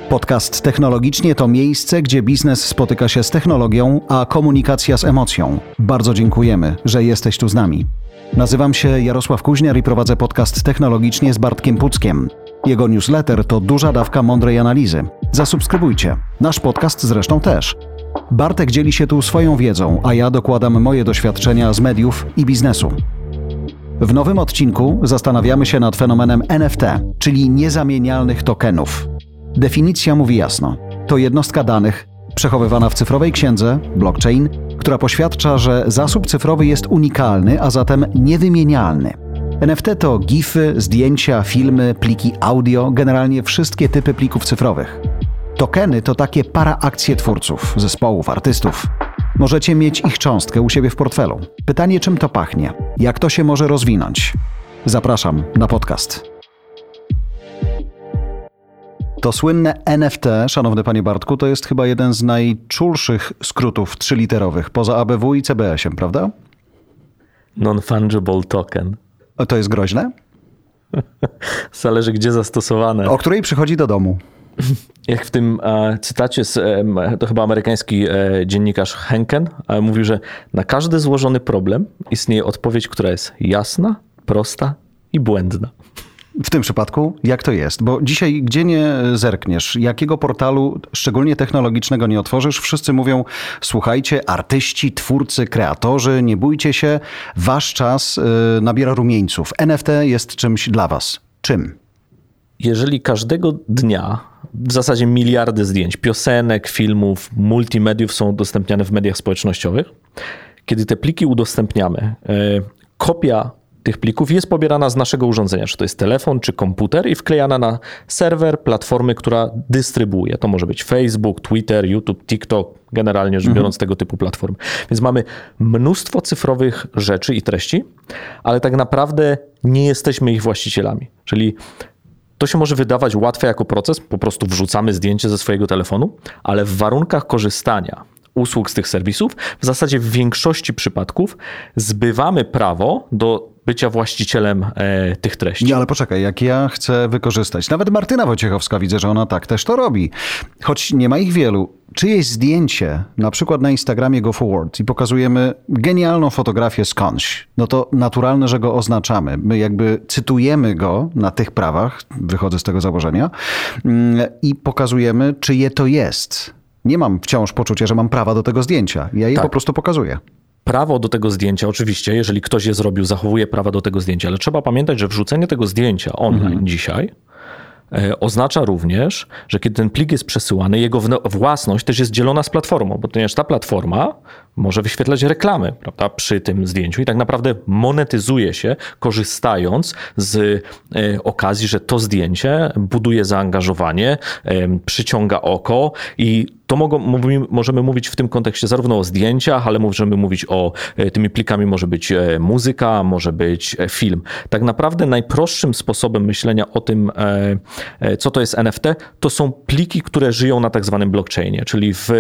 Podcast Technologicznie to miejsce, gdzie biznes spotyka się z technologią, a komunikacja z emocją. Bardzo dziękujemy, że jesteś tu z nami. Nazywam się Jarosław Kuźniar i prowadzę podcast Technologicznie z Bartkiem Puckiem. Jego newsletter to duża dawka mądrej analizy. Zasubskrybujcie. Nasz podcast zresztą też. Bartek dzieli się tu swoją wiedzą, a ja dokładam moje doświadczenia z mediów i biznesu. W nowym odcinku zastanawiamy się nad fenomenem NFT, czyli niezamienialnych tokenów. Definicja mówi jasno. To jednostka danych przechowywana w cyfrowej księdze, blockchain, która poświadcza, że zasób cyfrowy jest unikalny, a zatem niewymienialny. NFT to gify, zdjęcia, filmy, pliki audio, generalnie wszystkie typy plików cyfrowych. Tokeny to takie paraakcje twórców, zespołów, artystów. Możecie mieć ich cząstkę u siebie w portfelu. Pytanie, czym to pachnie? Jak to się może rozwinąć? Zapraszam na podcast. To słynne NFT, szanowny panie Bartku, to jest chyba jeden z najczulszych skrótów trzyliterowych, poza ABW i CBS-iem, prawda? Non-fungible token. To jest groźne? Zależy, gdzie zastosowane. O której przychodzi do domu? Jak w tym cytacie, to chyba amerykański dziennikarz Henken mówił, że na każdy złożony problem istnieje odpowiedź, która jest jasna, prosta i błędna. W tym przypadku jak to jest? Bo dzisiaj gdzie nie zerkniesz, jakiego portalu, szczególnie technologicznego, nie otworzysz, wszyscy mówią: słuchajcie, artyści, twórcy, kreatorzy, nie bójcie się, wasz czas nabiera rumieńców. NFT jest czymś dla was. Czym? Jeżeli każdego dnia w zasadzie miliardy zdjęć, piosenek, filmów, multimediów są udostępniane w mediach społecznościowych, kiedy te pliki udostępniamy, kopia tych plików jest pobierana z naszego urządzenia, czy to jest telefon, czy komputer, i wklejana na serwer platformy, która dystrybuuje. To może być Facebook, Twitter, YouTube, TikTok, generalnie rzecz biorąc tego typu platformy. Więc mamy mnóstwo cyfrowych rzeczy i treści, ale tak naprawdę nie jesteśmy ich właścicielami. Czyli to się może wydawać łatwe jako proces, po prostu wrzucamy zdjęcie ze swojego telefonu, ale w warunkach korzystania usług z tych serwisów w zasadzie w większości przypadków zbywamy prawo do bycia właścicielem tych treści. Nie, ale poczekaj, jak ja chcę wykorzystać, nawet Martyna Wojciechowska, widzę, że ona tak też to robi, choć nie ma ich wielu, czyjeś zdjęcie, na przykład na Instagramie Go Forward, i pokazujemy genialną fotografię skądś, no to naturalne, że go oznaczamy. My jakby cytujemy go na tych prawach, wychodzę z tego założenia, i pokazujemy, czyje to jest. Nie mam wciąż poczucia, że mam prawa do tego zdjęcia. Ja je po prostu pokazuję. Prawo do tego zdjęcia, oczywiście, jeżeli ktoś je zrobił, zachowuje prawa do tego zdjęcia, ale trzeba pamiętać, że wrzucenie tego zdjęcia online dzisiaj oznacza również, że kiedy ten plik jest przesyłany, jego własność też jest dzielona z platformą, bo ponieważ ta platforma może wyświetlać reklamy, prawda, przy tym zdjęciu i tak naprawdę monetyzuje się, korzystając z okazji, że to zdjęcie buduje zaangażowanie, przyciąga oko, i to możemy mówić w tym kontekście zarówno o zdjęciach, ale możemy mówić o tymi plikami, może być muzyka, może być film. Tak naprawdę najprostszym sposobem myślenia o tym, co to jest NFT, to są pliki, które żyją na tak zwanym blockchainie, czyli w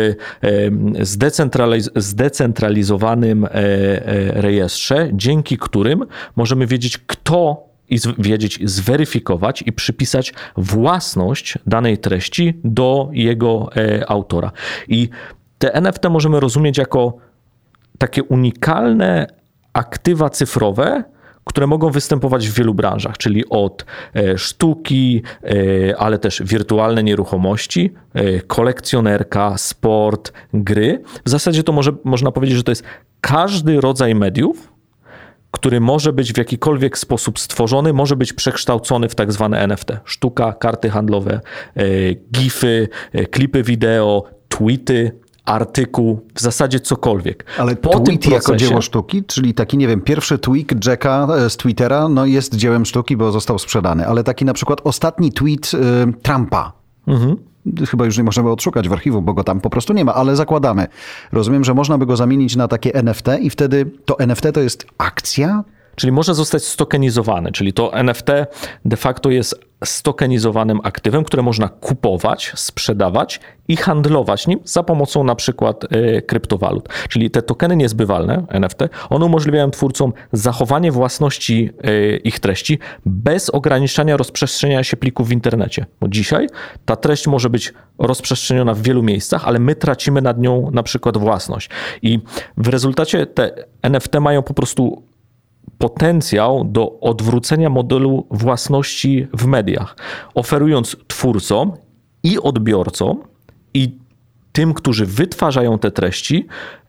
zdecentralizowanym rejestrze, dzięki którym możemy wiedzieć, kto zweryfikować i przypisać własność danej treści do jego autora. I te NFT możemy rozumieć jako takie unikalne aktywa cyfrowe, które mogą występować w wielu branżach, czyli od sztuki, ale też wirtualne nieruchomości, kolekcjonerka, sport, gry. W zasadzie to można powiedzieć, że to jest każdy rodzaj mediów, który może być w jakikolwiek sposób stworzony, może być przekształcony w tak zwane NFT. Sztuka, karty handlowe, gify, klipy wideo, tweety, artykuł, w zasadzie cokolwiek. Ale tweet jako dzieło sztuki? Czyli taki, nie wiem, pierwszy tweet Jacka z Twittera jest dziełem sztuki, bo został sprzedany. Ale taki na przykład ostatni tweet Trumpa. Chyba już nie możemy odszukać w archiwum, bo go tam po prostu nie ma, ale zakładamy. Rozumiem, że można by go zamienić na takie NFT i wtedy to NFT to jest akcja? Czyli może zostać stokenizowany, czyli to NFT de facto jest stokenizowanym aktywem, które można kupować, sprzedawać i handlować nim za pomocą na przykład kryptowalut. Czyli te tokeny niezbywalne, NFT, one umożliwiają twórcom zachowanie własności ich treści bez ograniczania rozprzestrzeniania się plików w internecie. Bo dzisiaj ta treść może być rozprzestrzeniona w wielu miejscach, ale my tracimy nad nią na przykład własność. I w rezultacie te NFT mają po prostu potencjał do odwrócenia modelu własności w mediach, oferując twórcom i odbiorcom i tym, którzy wytwarzają te treści,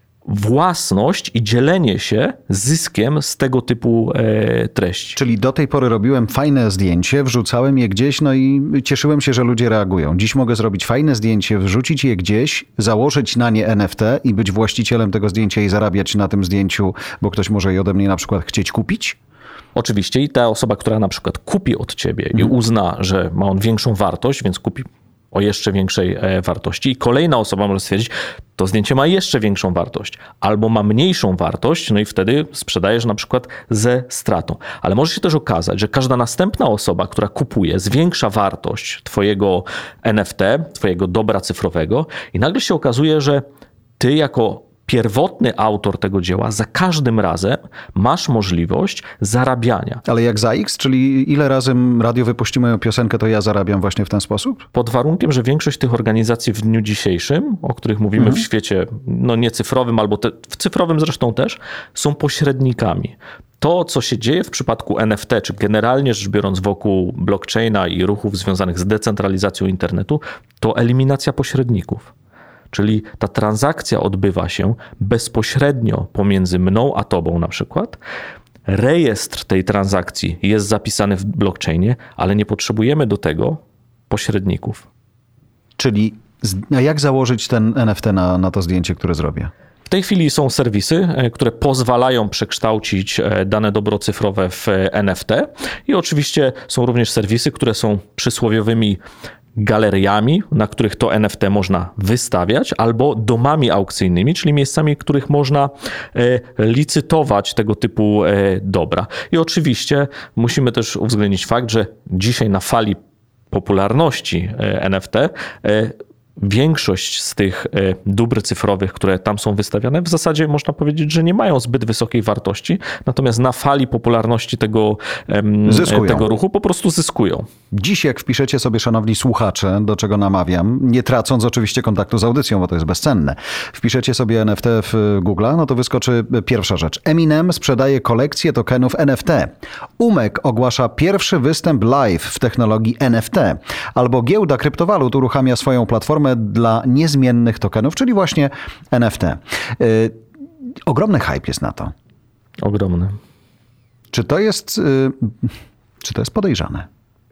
własność i dzielenie się zyskiem z tego typu treści. Czyli do tej pory robiłem fajne zdjęcie, wrzucałem je gdzieś, no i cieszyłem się, że ludzie reagują. Dziś mogę zrobić fajne zdjęcie, wrzucić je gdzieś, założyć na nie NFT i być właścicielem tego zdjęcia i zarabiać na tym zdjęciu, bo ktoś może je ode mnie na przykład chcieć kupić? Oczywiście i ta osoba, która na przykład kupi od ciebie i uzna, że ma on większą wartość, więc kupi o jeszcze większej wartości i kolejna osoba może stwierdzić, to zdjęcie ma jeszcze większą wartość albo ma mniejszą wartość, no i wtedy sprzedajesz na przykład ze stratą. Ale może się też okazać, że każda następna osoba, która kupuje, zwiększa wartość twojego NFT, twojego dobra cyfrowego i nagle się okazuje, że ty jako pierwotny autor tego dzieła za każdym razem masz możliwość zarabiania. Ale jak za X? Czyli ile razy radio wypuści moją piosenkę, to ja zarabiam właśnie w ten sposób? Pod warunkiem, że większość tych organizacji w dniu dzisiejszym, o których mówimy w świecie no nie cyfrowym, albo w cyfrowym zresztą też, są pośrednikami. To, co się dzieje w przypadku NFT, czy generalnie rzecz biorąc wokół blockchaina i ruchów związanych z decentralizacją internetu, to eliminacja pośredników. Czyli ta transakcja odbywa się bezpośrednio pomiędzy mną a tobą na przykład. Rejestr tej transakcji jest zapisany w blockchainie, ale nie potrzebujemy do tego pośredników. Czyli jak założyć ten NFT na to zdjęcie, które zrobię? W tej chwili są serwisy, które pozwalają przekształcić dane dobro cyfrowe w NFT i oczywiście są również serwisy, które są przysłowiowymi galeriami, na których to NFT można wystawiać, albo domami aukcyjnymi, czyli miejscami, w których można licytować tego typu dobra. I oczywiście musimy też uwzględnić fakt, że dzisiaj na fali popularności NFT większość z tych dóbr cyfrowych, które tam są wystawiane, w zasadzie można powiedzieć, że nie mają zbyt wysokiej wartości, natomiast na fali popularności tego ruchu po prostu zyskują. Dziś jak wpiszecie sobie, szanowni słuchacze, do czego namawiam, nie tracąc oczywiście kontaktu z audycją, bo to jest bezcenne, wpiszecie sobie NFT w Google'a, no to wyskoczy pierwsza rzecz. Eminem sprzedaje kolekcję tokenów NFT. Umek ogłasza pierwszy występ live w technologii NFT. Albo giełda kryptowalut uruchamia swoją platformę dla niezmiennych tokenów, czyli właśnie NFT. Ogromny hype jest na to. Ogromny. Czy to jest podejrzane?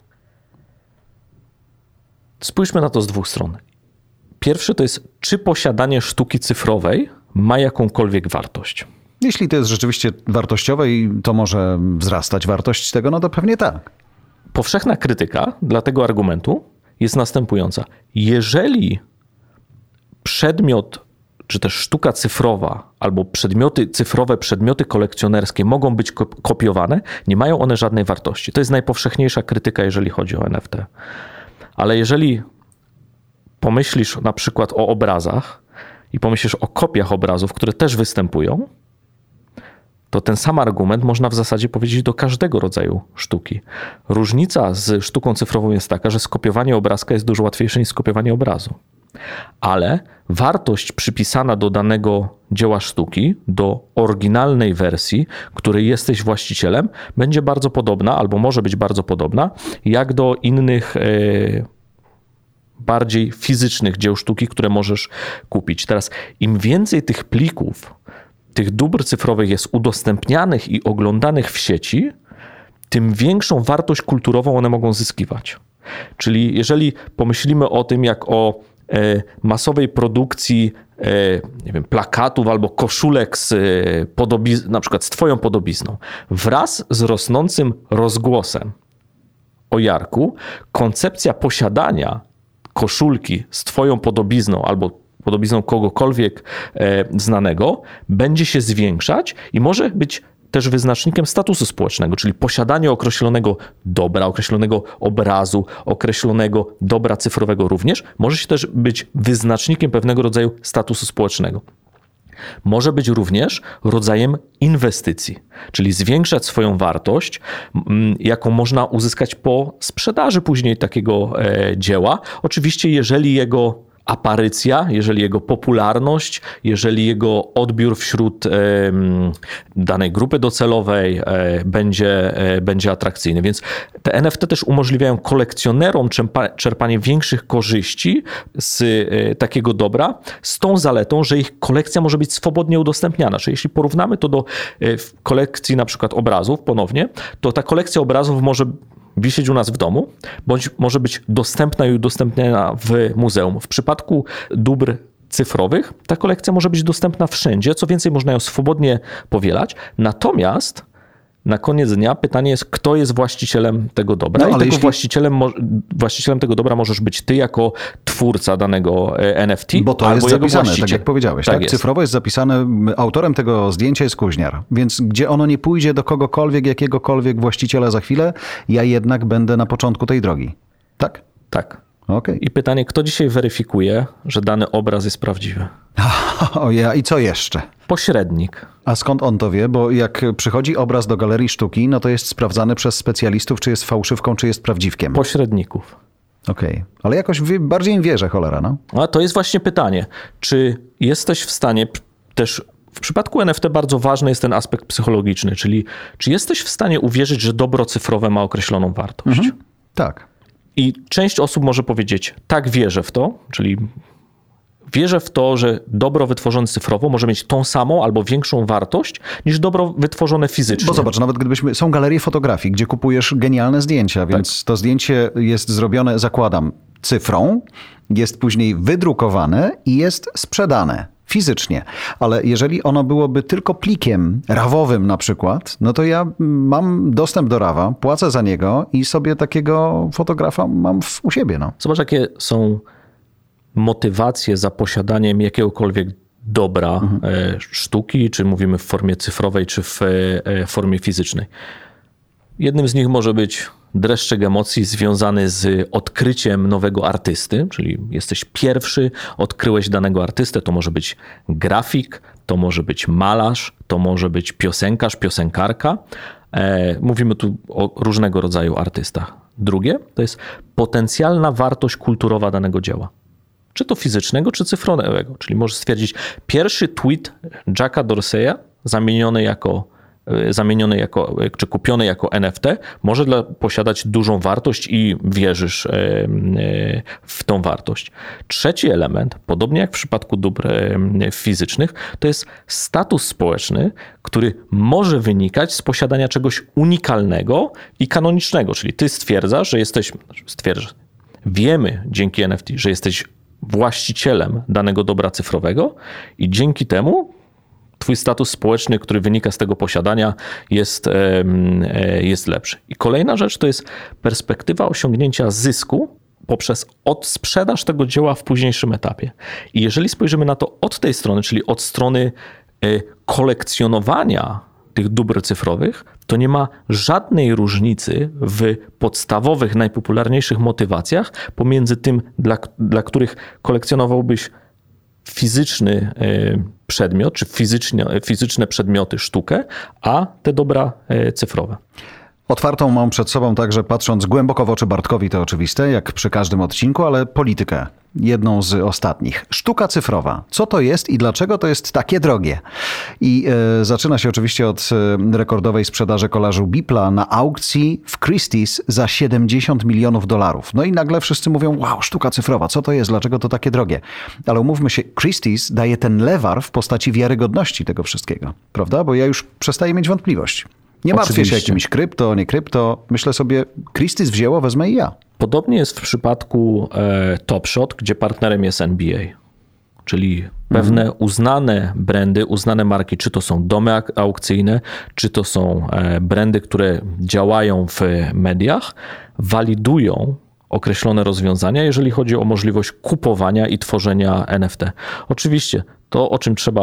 Spójrzmy na to z dwóch stron. Pierwszy to jest, czy posiadanie sztuki cyfrowej ma jakąkolwiek wartość. Jeśli to jest rzeczywiście wartościowe i to może wzrastać wartość tego, no to pewnie tak. Powszechna krytyka dla tego argumentu jest następująca. Jeżeli przedmiot, czy też sztuka cyfrowa, albo przedmioty cyfrowe, przedmioty kolekcjonerskie mogą być kopiowane, nie mają one żadnej wartości. To jest najpowszechniejsza krytyka, jeżeli chodzi o NFT. Ale jeżeli pomyślisz na przykład o obrazach i pomyślisz o kopiach obrazów, które też występują, to ten sam argument można w zasadzie powiedzieć do każdego rodzaju sztuki. Różnica z sztuką cyfrową jest taka, że skopiowanie obrazka jest dużo łatwiejsze niż skopiowanie obrazu. Ale wartość przypisana do danego dzieła sztuki, do oryginalnej wersji, której jesteś właścicielem, będzie bardzo podobna, albo może być bardzo podobna, jak do innych bardziej fizycznych dzieł sztuki, które możesz kupić. Teraz im więcej tych plików, tych dóbr cyfrowych jest udostępnianych i oglądanych w sieci, tym większą wartość kulturową one mogą zyskiwać. Czyli jeżeli pomyślimy o tym jak o masowej produkcji nie wiem, plakatów albo koszulek na przykład z twoją podobizną, wraz z rosnącym rozgłosem o Jarku, koncepcja posiadania koszulki z twoją podobizną albo podobizną kogokolwiek znanego będzie się zwiększać i może być też wyznacznikiem statusu społecznego, czyli posiadanie określonego dobra, określonego obrazu, określonego dobra cyfrowego również może się też być wyznacznikiem pewnego rodzaju statusu społecznego. Może być również rodzajem inwestycji, czyli zwiększać swoją wartość, jaką można uzyskać po sprzedaży później takiego dzieła. Oczywiście, jeżeli jego aparycja, jeżeli jego popularność, jeżeli jego odbiór wśród danej grupy docelowej będzie atrakcyjny. Więc te NFT też umożliwiają kolekcjonerom czerpanie większych korzyści z takiego dobra, z tą zaletą, że ich kolekcja może być swobodnie udostępniana. Czyli jeśli porównamy to do kolekcji na przykład obrazów ponownie, to ta kolekcja obrazów może wisieć u nas w domu, bądź może być dostępna i udostępniana w muzeum. W przypadku dóbr cyfrowych ta kolekcja może być dostępna wszędzie, co więcej można ją swobodnie powielać, natomiast na koniec dnia pytanie jest, kto jest właścicielem tego dobra. No, ale tylko właścicielem tego dobra możesz być ty jako twórca danego NFT. Bo to albo jest jego zapisane, właściciel. tak jak powiedziałeś. Tak tak? jest. Cyfrowo jest zapisane, autorem tego zdjęcia jest Kuźniar. Więc gdzie ono nie pójdzie do kogokolwiek, jakiegokolwiek właściciela za chwilę, ja jednak będę na początku tej drogi. Tak? Tak. Okay. I pytanie, kto dzisiaj weryfikuje, że dany obraz jest prawdziwy? I co jeszcze? Pośrednik. A skąd on to wie? Bo jak przychodzi obraz do galerii sztuki, no to jest sprawdzany przez specjalistów, czy jest fałszywką, czy jest prawdziwkiem. Pośredników. Okej. Ale jakoś bardziej im wierzę, cholera, no. A to jest właśnie pytanie. Czy jesteś w stanie też... W przypadku NFT bardzo ważny jest ten aspekt psychologiczny, czyli czy jesteś w stanie uwierzyć, że dobro cyfrowe ma określoną wartość? Tak. I część osób może powiedzieć, tak, wierzę w to, czyli wierzę w to, że dobro wytworzone cyfrowo może mieć tą samą albo większą wartość niż dobro wytworzone fizycznie. Bo zobacz, nawet są galerie fotografii, gdzie kupujesz genialne zdjęcia, więc to zdjęcie jest zrobione, zakładam, cyfrą, jest później wydrukowane i jest sprzedane fizycznie. Ale jeżeli ono byłoby tylko plikiem RAW-owym na przykład, no to ja mam dostęp do RAW-a, płacę za niego i sobie takiego fotografa mam u siebie. No. Zobacz, jakie są motywacje za posiadaniem jakiegokolwiek dobra sztuki, czy mówimy w formie cyfrowej, czy w formie fizycznej. Jednym z nich może być dreszczyk emocji związany z odkryciem nowego artysty, czyli jesteś pierwszy, odkryłeś danego artystę, to może być grafik, to może być malarz, to może być piosenkarz, piosenkarka. Mówimy tu o różnego rodzaju artystach. Drugie to jest potencjalna wartość kulturowa danego dzieła. Czy to fizycznego, czy cyfrowego. Czyli możesz stwierdzić, pierwszy tweet Jacka Dorseya czy kupiony jako NFT może posiadać dużą wartość i wierzysz w tą wartość. Trzeci element, podobnie jak w przypadku dóbr fizycznych, to jest status społeczny, który może wynikać z posiadania czegoś unikalnego i kanonicznego. Czyli ty stwierdzasz, że wiemy dzięki NFT, że jesteś właścicielem danego dobra cyfrowego i dzięki temu twój status społeczny, który wynika z tego posiadania, jest lepszy. I kolejna rzecz to jest perspektywa osiągnięcia zysku poprzez odsprzedaż tego dzieła w późniejszym etapie. I jeżeli spojrzymy na to od tej strony, czyli od strony kolekcjonowania tych dóbr cyfrowych, to nie ma żadnej różnicy w podstawowych, najpopularniejszych motywacjach pomiędzy tym, dla których kolekcjonowałbyś fizyczny przedmiot, czy fizyczne przedmioty, sztukę, a te dobra cyfrowe. Otwartą mam przed sobą także, patrząc głęboko w oczy Bartkowi, to oczywiste, jak przy każdym odcinku, ale politykę. Jedną z ostatnich. Sztuka cyfrowa. Co to jest i dlaczego to jest takie drogie? I zaczyna się oczywiście od rekordowej sprzedaży kolażu Bipla na aukcji w Christie's za $70 milionów. No i nagle wszyscy mówią, wow, sztuka cyfrowa, co to jest? Dlaczego to takie drogie? Ale umówmy się, Christie's daje ten lewar w postaci wiarygodności tego wszystkiego, prawda? Bo ja już przestaję mieć wątpliwość. Nie martwię się jakimś krypto, nie krypto. Myślę sobie, Christie's wzięło, wezmę i ja. Podobnie jest w przypadku Top Shot, gdzie partnerem jest NBA. Czyli pewne uznane brandy, uznane marki, czy to są domy aukcyjne, czy to są brandy, które działają w mediach, walidują określone rozwiązania, jeżeli chodzi o możliwość kupowania i tworzenia NFT. Oczywiście to, o czym trzeba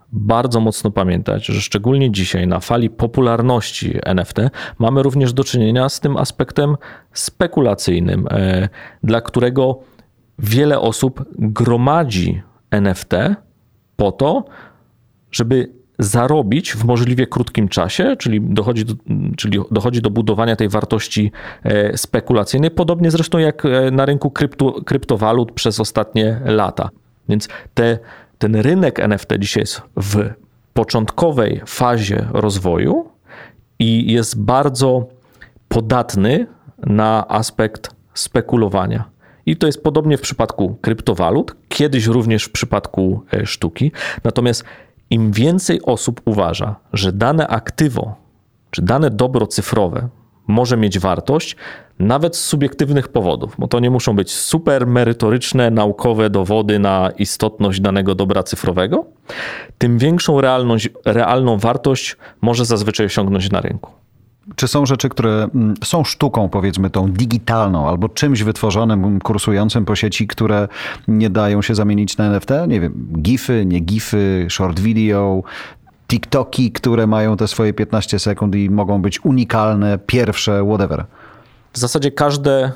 bardzo mocno pamiętać, że szczególnie dzisiaj na fali popularności NFT mamy również do czynienia z tym aspektem spekulacyjnym, dla którego wiele osób gromadzi NFT po to, żeby zarobić w możliwie krótkim czasie, czyli dochodzi do budowania tej wartości spekulacyjnej, podobnie zresztą jak na rynku kryptowalut przez ostatnie lata. Więc ten rynek NFT dzisiaj jest w początkowej fazie rozwoju i jest bardzo podatny na aspekt spekulowania. I to jest podobnie w przypadku kryptowalut, kiedyś również w przypadku sztuki. Natomiast im więcej osób uważa, że dane aktywo czy dane dobro cyfrowe może mieć wartość, nawet z subiektywnych powodów, bo to nie muszą być super merytoryczne, naukowe dowody na istotność danego dobra cyfrowego, tym większą realną wartość może zazwyczaj osiągnąć na rynku. Czy są rzeczy, które są sztuką, powiedzmy tą digitalną, albo czymś wytworzonym, kursującym po sieci, które nie dają się zamienić na NFT? Nie wiem, gify, nie gify, short video, TikToki, które mają te swoje 15 sekund i mogą być unikalne, pierwsze, whatever. W zasadzie każde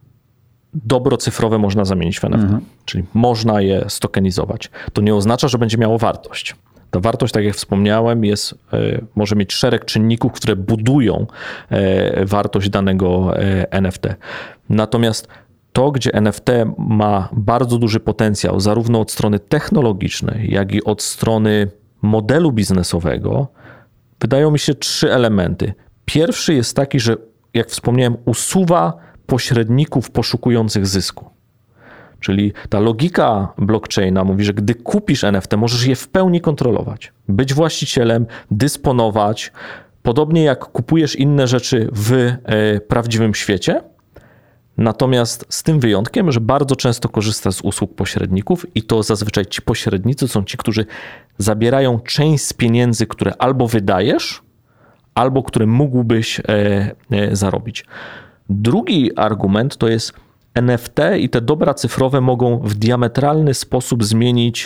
dobro cyfrowe można zamienić w NFT, czyli można je stokenizować. To nie oznacza, że będzie miało wartość. Ta wartość, tak jak wspomniałem, może mieć szereg czynników, które budują wartość danego NFT. Natomiast to, gdzie NFT ma bardzo duży potencjał, zarówno od strony technologicznej, jak i od strony modelu biznesowego, wydają mi się 3 elementy. Pierwszy jest taki, że jak wspomniałem, usuwa pośredników poszukujących zysku. Czyli ta logika blockchaina mówi, że gdy kupisz NFT, możesz je w pełni kontrolować, być właścicielem, dysponować, podobnie jak kupujesz inne rzeczy w prawdziwym świecie. Natomiast z tym wyjątkiem, że bardzo często korzysta z usług pośredników i to zazwyczaj ci pośrednicy są ci, którzy zabierają część z pieniędzy, które albo wydajesz, albo które mógłbyś zarobić. Drugi argument to jest NFT i te dobra cyfrowe mogą w diametralny sposób zmienić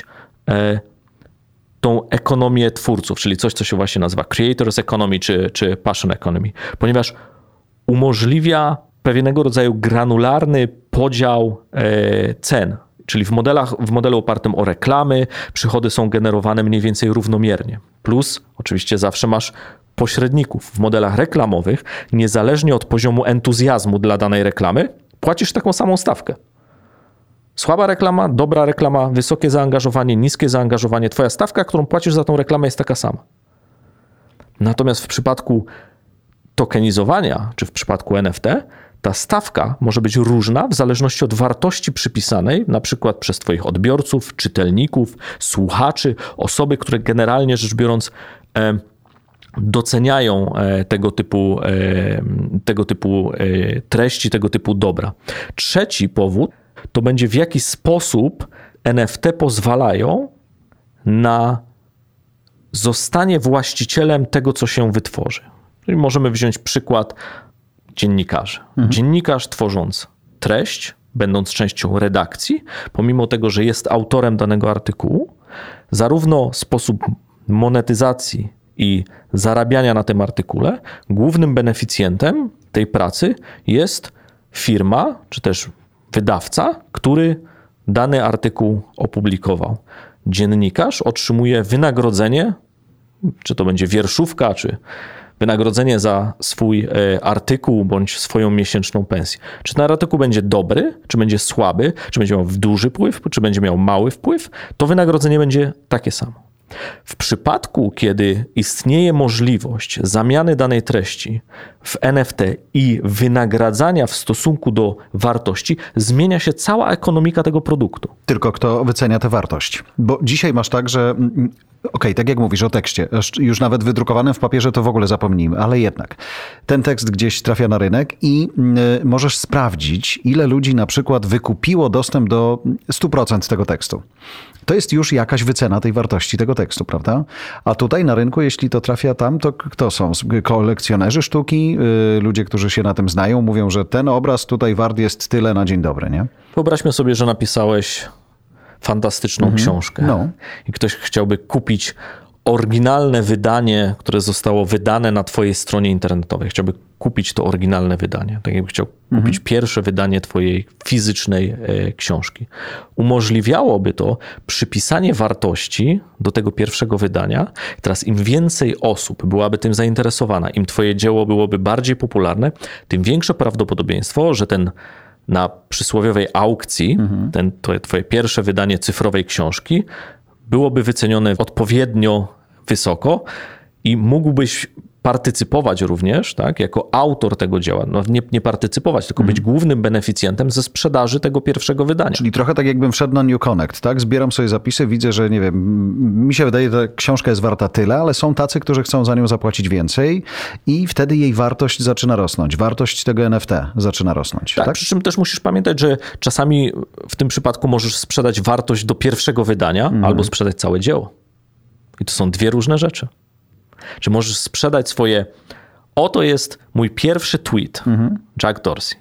tą ekonomię twórców, czyli coś, co się właśnie nazywa creators economy czy passion economy, ponieważ umożliwia pewnego rodzaju granularny podział cen, czyli w modelu opartym o reklamy przychody są generowane mniej więcej równomiernie. Plus oczywiście zawsze masz pośredników w modelach reklamowych, niezależnie od poziomu entuzjazmu dla danej reklamy, płacisz taką samą stawkę. Słaba reklama, dobra reklama, wysokie zaangażowanie, niskie zaangażowanie. Twoja stawka, którą płacisz za tą reklamę, jest taka sama. Natomiast w przypadku tokenizowania, czy w przypadku NFT, ta stawka może być różna w zależności od wartości przypisanej, na przykład przez twoich odbiorców, czytelników, słuchaczy, osoby, które generalnie rzecz biorąc doceniają tego typu treści, tego typu dobra. Trzeci powód to będzie w jaki sposób NFT pozwalają na zostanie właścicielem tego, co się wytworzy. Czyli możemy wziąć przykład dziennikarzy. Dziennikarz tworząc treść, będąc częścią redakcji, pomimo tego, że jest autorem danego artykułu, zarówno sposób monetyzacji i zarabiania na tym artykule, głównym beneficjentem tej pracy jest firma, czy też wydawca, który dany artykuł opublikował. Dziennikarz otrzymuje wynagrodzenie, czy to będzie wierszówka, czy wynagrodzenie za swój artykuł, bądź swoją miesięczną pensję. Czy ten artykuł będzie dobry, czy będzie słaby, czy będzie miał duży wpływ, czy będzie miał mały wpływ, to wynagrodzenie będzie takie samo. W przypadku, kiedy istnieje możliwość zamiany danej treści w NFT i wynagradzania w stosunku do wartości, zmienia się cała ekonomika tego produktu. Tylko kto wycenia tę wartość? Bo dzisiaj masz tak, że okej, tak jak mówisz o tekście, już nawet wydrukowanym w papierze to w ogóle zapomnijmy, ale jednak ten tekst gdzieś trafia na rynek i możesz sprawdzić, ile ludzi na przykład wykupiło dostęp do 100% tego tekstu. To jest już jakaś wycena tej wartości tego tekstu, prawda? A tutaj na rynku, jeśli to trafia tam, to kto są? Kolekcjonerzy sztuki, ludzie, którzy się na tym znają, mówią, że ten obraz tutaj wart jest tyle na dzień dobry, nie? Wyobraźmy sobie, że napisałeś fantastyczną książkę i ktoś chciałby kupić oryginalne wydanie, które zostało wydane na twojej stronie internetowej, chciałby kupić to oryginalne wydanie, tak jakby chciał kupić pierwsze wydanie twojej fizycznej książki. Umożliwiałoby to przypisanie wartości do tego pierwszego wydania. Teraz im więcej osób byłaby tym zainteresowana, im twoje dzieło byłoby bardziej popularne, tym większe prawdopodobieństwo, że na przysłowiowej aukcji, twoje pierwsze wydanie cyfrowej książki byłoby wycenione odpowiednio wysoko i mógłbyś partycypować również, tak, jako autor tego dzieła. No nie partycypować, tylko być głównym beneficjentem ze sprzedaży tego pierwszego wydania. Czyli trochę tak jakbym wszedł na New Connect, tak? Zbieram sobie zapisy, widzę, że nie wiem, mi się wydaje, że ta książka jest warta tyle, ale są tacy, którzy chcą za nią zapłacić więcej i wtedy jej wartość zaczyna rosnąć. Wartość tego NFT zaczyna rosnąć. Tak, przy czym też musisz pamiętać, że czasami w tym przypadku możesz sprzedać wartość do pierwszego wydania albo sprzedać całe dzieło. I to są dwie różne rzeczy. Czy możesz sprzedać swoje... Oto jest mój pierwszy tweet, Jack Dorsey.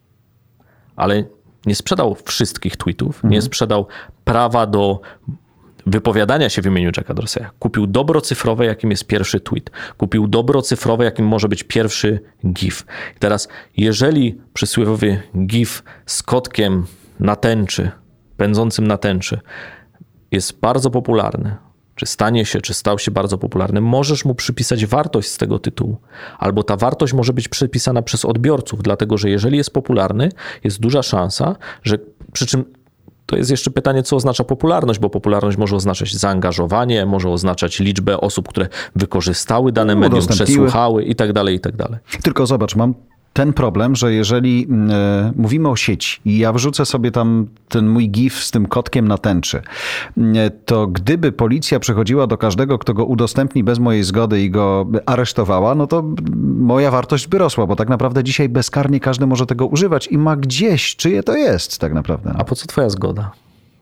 Ale nie sprzedał wszystkich tweetów, nie sprzedał prawa do wypowiadania się w imieniu Jacka Dorseya. Kupił dobro cyfrowe, jakim jest pierwszy tweet. Kupił dobro cyfrowe, jakim może być pierwszy GIF. I teraz, jeżeli przysłowiowy GIF z kotkiem na tęczy, pędzącym na tęczy, jest bardzo popularny, czy stał się bardzo popularny, możesz mu przypisać wartość z tego tytułu. Albo ta wartość może być przypisana przez odbiorców, dlatego że jeżeli jest popularny, jest duża szansa, że przy czym to jest jeszcze pytanie, co oznacza popularność, bo popularność może oznaczać zaangażowanie, może oznaczać liczbę osób, które wykorzystały dane medium, przesłuchały i tak dalej, i tak dalej. Tylko zobacz, mam ten problem, że jeżeli mówimy o sieci i ja wrzucę sobie tam ten mój GIF z tym kotkiem na tęczy, to gdyby policja przychodziła do każdego, kto go udostępni bez mojej zgody i go aresztowała, no to moja wartość by rosła, bo tak naprawdę dzisiaj bezkarnie każdy może tego używać i ma gdzieś, czyje to jest tak naprawdę. A po co twoja zgoda?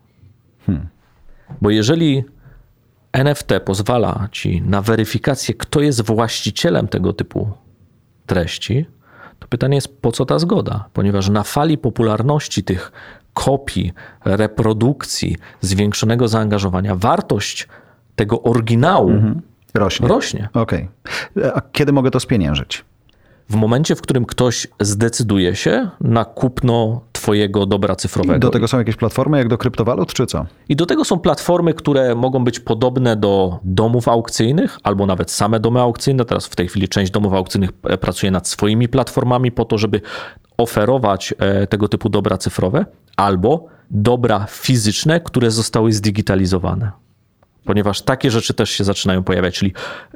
Bo jeżeli NFT pozwala ci na weryfikację, kto jest właścicielem tego typu treści, to pytanie jest, po co ta zgoda? Ponieważ na fali popularności tych kopii, reprodukcji, zwiększonego zaangażowania, wartość tego oryginału rośnie. Okej. A kiedy mogę to spieniężyć? W momencie, w którym ktoś zdecyduje się na kupno twojego dobra cyfrowego. I do tego są jakieś platformy, jak do kryptowalut, czy co? I do tego są platformy, które mogą być podobne do domów aukcyjnych, albo nawet same domy aukcyjne. Teraz w tej chwili część domów aukcyjnych pracuje nad swoimi platformami po to, żeby oferować tego typu dobra cyfrowe, albo dobra fizyczne, które zostały zdigitalizowane. Ponieważ takie rzeczy też się zaczynają pojawiać, czyli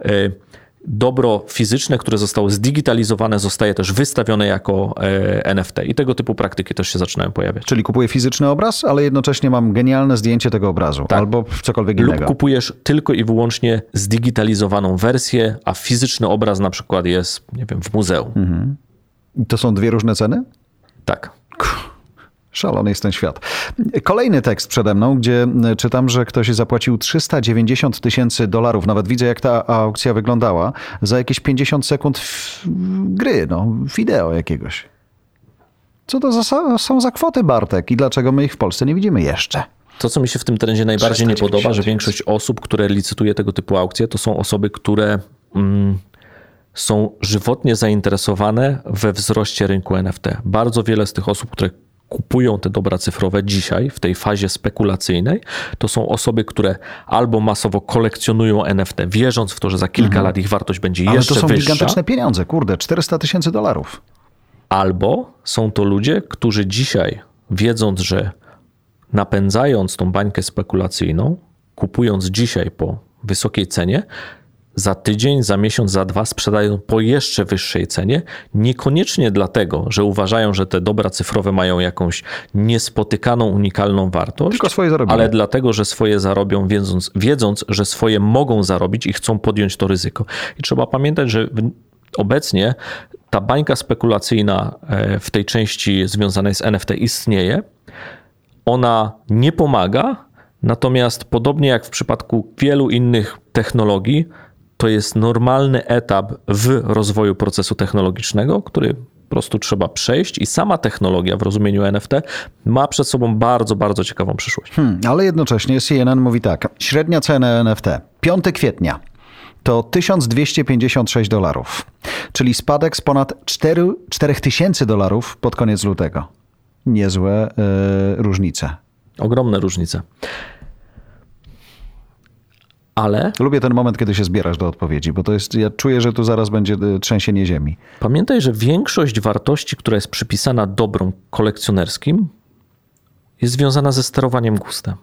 dobro fizyczne, które zostało zdigitalizowane, zostaje też wystawione jako NFT. I tego typu praktyki też się zaczynają pojawiać. Czyli kupuję fizyczny obraz, ale jednocześnie mam genialne zdjęcie tego obrazu. Tak. Albo cokolwiek innego. Lub kupujesz tylko i wyłącznie zdigitalizowaną wersję, a fizyczny obraz na przykład jest, nie wiem, w muzeum. I to są dwie różne ceny? Tak. Szalony jest ten świat. Kolejny tekst przede mną, gdzie czytam, że ktoś zapłacił $390 000, nawet widzę jak ta aukcja wyglądała, za jakieś 50 sekund gry, wideo jakiegoś. Co to są za kwoty, Bartek? I dlaczego my ich w Polsce nie widzimy jeszcze? To, co mi się w tym trendzie najbardziej nie podoba, że większość osób, które licytuje tego typu aukcje, to są osoby, które są żywotnie zainteresowane we wzroście rynku NFT. Bardzo wiele z tych osób, które kupują te dobra cyfrowe dzisiaj w tej fazie spekulacyjnej, to są osoby, które albo masowo kolekcjonują NFT, wierząc w to, że za kilka lat ich wartość będzie jeszcze wyższa. Ale to są gigantyczne pieniądze, $400 000. Albo są to ludzie, którzy dzisiaj, wiedząc, że napędzając tą bańkę spekulacyjną, kupując dzisiaj po wysokiej cenie, za tydzień, za miesiąc, za dwa sprzedają po jeszcze wyższej cenie, niekoniecznie dlatego, że uważają, że te dobra cyfrowe mają jakąś niespotykaną, unikalną wartość, tylko swoje zarobią. Ale dlatego, że swoje zarobią, wiedząc, że swoje mogą zarobić i chcą podjąć to ryzyko. I trzeba pamiętać, że obecnie ta bańka spekulacyjna w tej części związanej z NFT istnieje. Ona nie pomaga, natomiast podobnie jak w przypadku wielu innych technologii, to jest normalny etap w rozwoju procesu technologicznego, który prostu trzeba przejść i sama technologia w rozumieniu NFT ma przed sobą bardzo, bardzo ciekawą przyszłość. Ale jednocześnie CNN mówi tak, średnia cena NFT 5 kwietnia to $1256, czyli spadek z ponad $4000 pod koniec lutego. Niezłe różnice. Ogromne różnice. Ale... Lubię ten moment, kiedy się zbierasz do odpowiedzi, bo to jest, ja czuję, że tu zaraz będzie trzęsienie ziemi. Pamiętaj, że większość wartości, która jest przypisana dobrom kolekcjonerskim, jest związana ze sterowaniem gustem.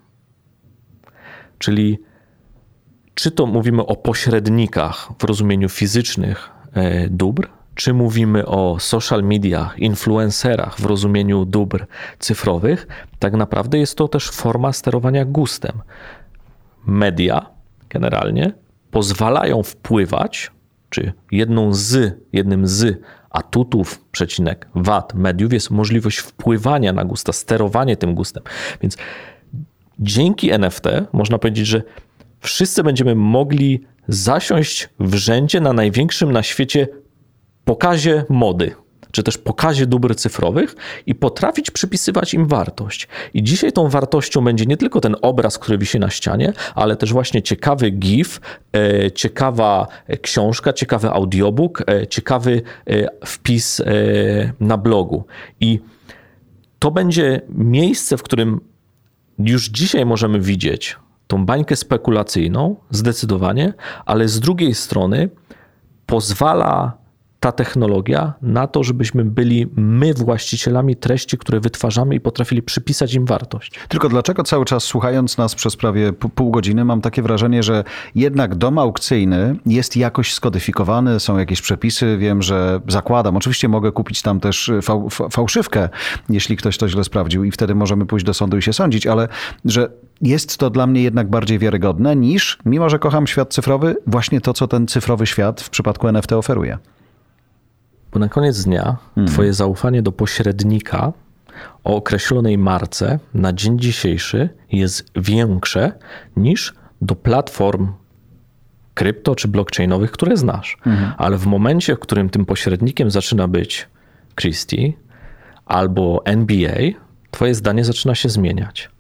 Czyli czy to mówimy o pośrednikach w rozumieniu fizycznych dóbr, czy mówimy o social mediach, influencerach w rozumieniu dóbr cyfrowych, tak naprawdę jest to też forma sterowania gustem. Media generalnie pozwalają wpływać, czy jednym z atutów, wad mediów jest możliwość wpływania na gusta, sterowanie tym gustem. Więc dzięki NFT można powiedzieć, że wszyscy będziemy mogli zasiąść w rzędzie na największym na świecie pokazie mody, czy też pokazie dóbr cyfrowych i potrafić przypisywać im wartość. I dzisiaj tą wartością będzie nie tylko ten obraz, który wisi na ścianie, ale też właśnie ciekawy GIF, ciekawa książka, ciekawy audiobook, ciekawy wpis na blogu. I to będzie miejsce, w którym już dzisiaj możemy widzieć tą bańkę spekulacyjną, zdecydowanie, ale z drugiej strony pozwala ta technologia na to, żebyśmy byli my właścicielami treści, które wytwarzamy i potrafili przypisać im wartość. Tylko dlaczego cały czas słuchając nas przez prawie pół godziny mam takie wrażenie, że jednak dom aukcyjny jest jakoś skodyfikowany, są jakieś przepisy, wiem, że zakładam. Oczywiście mogę kupić tam też fałszywkę, jeśli ktoś to źle sprawdził i wtedy możemy pójść do sądu i się sądzić, ale że jest to dla mnie jednak bardziej wiarygodne niż, mimo że kocham świat cyfrowy, właśnie to, co ten cyfrowy świat w przypadku NFT oferuje. Bo na koniec dnia twoje zaufanie do pośrednika o określonej marce na dzień dzisiejszy jest większe niż do platform krypto czy blockchainowych, które znasz. Ale w momencie, w którym tym pośrednikiem zaczyna być Christie albo NBA, twoje zdanie zaczyna się zmieniać.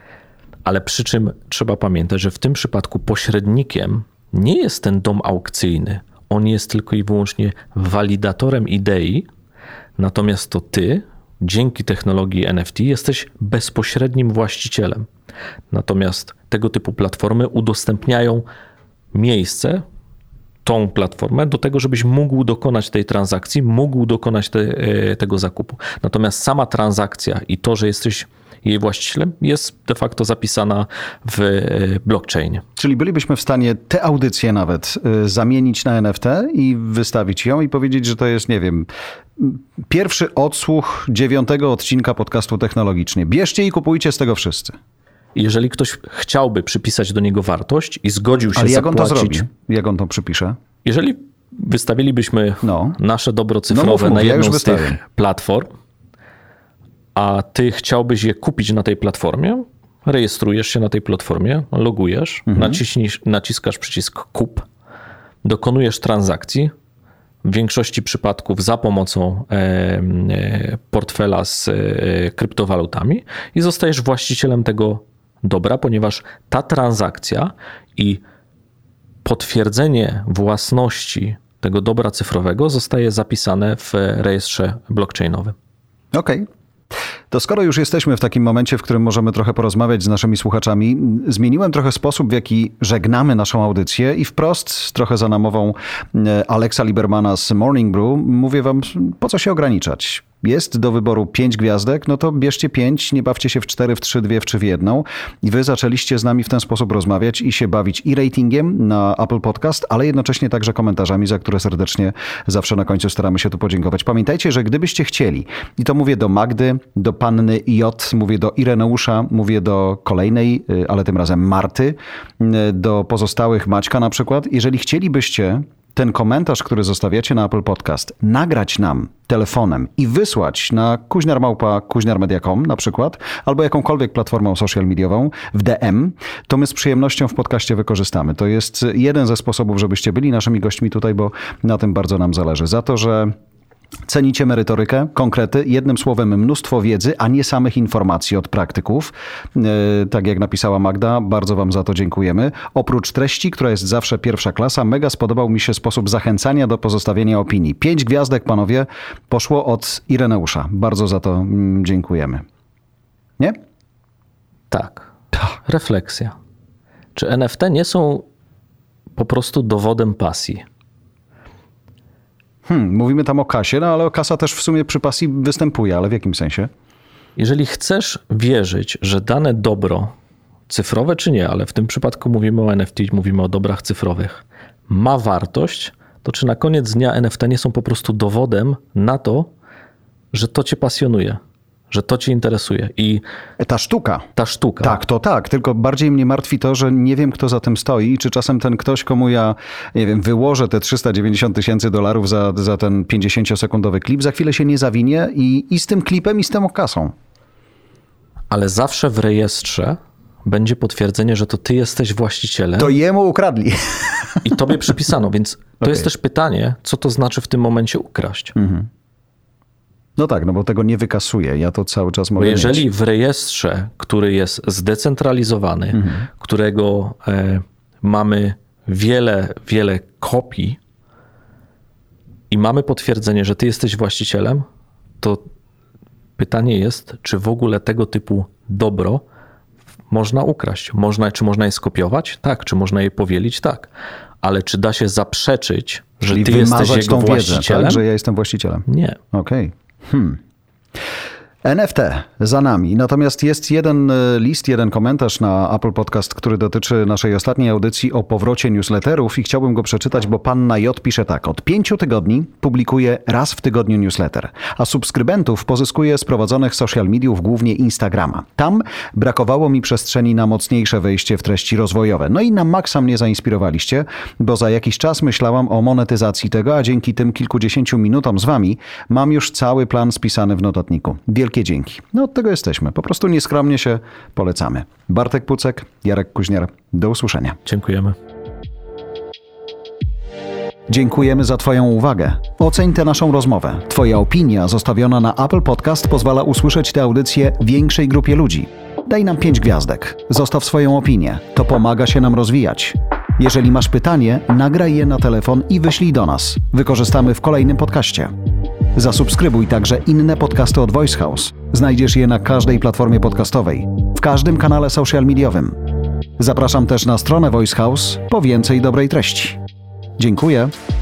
Ale przy czym trzeba pamiętać, że w tym przypadku pośrednikiem nie jest ten dom aukcyjny. On jest tylko i wyłącznie walidatorem idei, natomiast to ty, dzięki technologii NFT, jesteś bezpośrednim właścicielem. Natomiast tego typu platformy udostępniają miejsce, tą platformę do tego, żebyś mógł dokonać tej transakcji, mógł dokonać tego zakupu. Natomiast sama transakcja i to, że jesteś jej właścicielem, jest de facto zapisana w blockchainie. Czyli bylibyśmy w stanie tę audycję nawet zamienić na NFT i wystawić ją i powiedzieć, że to jest, nie wiem, pierwszy odsłuch 9. odcinka podcastu Technologicznie. Bierzcie i kupujcie z tego wszyscy. Jeżeli ktoś chciałby przypisać do niego wartość i zgodził się ale zapłacić... jak on to zrobi? Jak on to przypisze? Jeżeli wystawilibyśmy nasze dobro cyfrowe na jedną z tych platform, a ty chciałbyś je kupić na tej platformie, rejestrujesz się na tej platformie, logujesz, naciskasz przycisk kup, dokonujesz transakcji, w większości przypadków za pomocą portfela z kryptowalutami i zostajesz właścicielem tego dobra, ponieważ ta transakcja i potwierdzenie własności tego dobra cyfrowego zostaje zapisane w rejestrze blockchainowym. Okej. To skoro już jesteśmy w takim momencie, w którym możemy trochę porozmawiać z naszymi słuchaczami, zmieniłem trochę sposób, w jaki żegnamy naszą audycję i wprost, trochę za namową Alexa Libermana z Morning Brew, mówię wam, po co się ograniczać? Jest do wyboru 5 gwiazdek, no to bierzcie 5, nie bawcie się w 4, w 3, 2 czy w 1. I wy zaczęliście z nami w ten sposób rozmawiać i się bawić i ratingiem na Apple Podcast, ale jednocześnie także komentarzami, za które serdecznie zawsze na końcu staramy się tu podziękować. Pamiętajcie, że gdybyście chcieli, i to mówię do Magdy, do panny J, mówię do Ireneusza, mówię do kolejnej, ale tym razem Marty, do pozostałych Maćka na przykład, jeżeli chcielibyście ten komentarz, który zostawiacie na Apple Podcast, nagrać nam telefonem i wysłać na kuźniar@kuźniarmedia.com na przykład, albo jakąkolwiek platformą social mediową w DM, to my z przyjemnością w podcaście wykorzystamy. To jest jeden ze sposobów, żebyście byli naszymi gośćmi tutaj, bo na tym bardzo nam zależy. Za to, że Cenicie merytorykę, konkrety, jednym słowem mnóstwo wiedzy, a nie samych informacji od praktyków. Tak jak napisała Magda, bardzo wam za to dziękujemy. Oprócz treści, która jest zawsze pierwsza klasa, mega spodobał mi się sposób zachęcania do pozostawienia opinii. 5 gwiazdek, panowie, poszło od Ireneusza. Bardzo za to dziękujemy. Nie? Tak. Refleksja. Czy NFT nie są po prostu dowodem pasji? Mówimy tam o kasie, no ale kasa też w sumie przy pasji występuje, ale w jakim sensie? Jeżeli chcesz wierzyć, że dane dobro, cyfrowe czy nie, ale w tym przypadku mówimy o NFT, mówimy o dobrach cyfrowych, ma wartość, to czy na koniec dnia NFT nie są po prostu dowodem na to, że to cię pasjonuje, że to cię interesuje i Ta sztuka. Tak, to tak, tylko bardziej mnie martwi to, że nie wiem, kto za tym stoi i czy czasem ten ktoś, komu ja, nie wiem, wyłożę te $390,000 za ten 50-sekundowy klip, za chwilę się nie zawinie i z tym klipem, i z tą kasą. ale zawsze w rejestrze będzie potwierdzenie, że to ty jesteś właścicielem. To jemu ukradli. I tobie przypisano, więc to jest też pytanie, co to znaczy w tym momencie ukraść. No tak, no bo tego nie wykasuję. Ja to cały czas mogę Bo jeżeli mieć. w rejestrze, który jest zdecentralizowany, którego mamy wiele kopii i mamy potwierdzenie, że ty jesteś właścicielem, to pytanie jest, czy w ogóle tego typu dobro można ukraść? Czy można je skopiować? Tak. Czy można je powielić? Tak. Ale czy da się zaprzeczyć, że Czyli ty jesteś jego tą właścicielem? wiedzę, tak? Że ja jestem właścicielem. Nie. Okej. NFT za nami. Natomiast jest jeden list, jeden komentarz na Apple Podcast, który dotyczy naszej ostatniej audycji o powrocie newsletterów i chciałbym go przeczytać, bo Panna J pisze tak. Od 5 tygodni publikuję raz w tygodniu newsletter, a subskrybentów pozyskuję z prowadzonych social mediów, głównie Instagrama. Tam brakowało mi przestrzeni na mocniejsze wejście w treści rozwojowe. No i na maksa mnie zainspirowaliście, bo za jakiś czas myślałam o monetyzacji tego, a dzięki tym kilkudziesięciu minutom z wami mam już cały plan spisany w notatniku. Wielkie dzięki. No od tego jesteśmy. Po prostu nieskromnie się polecamy. Bartek Pucek, Jarek Kuźniar. Do usłyszenia. Dziękujemy. Dziękujemy za twoją uwagę. Oceń tę naszą rozmowę. Twoja opinia zostawiona na Apple Podcast pozwala usłyszeć tę audycję większej grupie ludzi. Daj nam 5 gwiazdek. Zostaw swoją opinię. To pomaga się nam rozwijać. Jeżeli masz pytanie, nagraj je na telefon i wyślij do nas. Wykorzystamy w kolejnym podcaście. Zasubskrybuj także inne podcasty od Voice House. Znajdziesz je na każdej platformie podcastowej, w każdym kanale social mediowym. Zapraszam też na stronę Voice House po więcej dobrej treści. Dziękuję.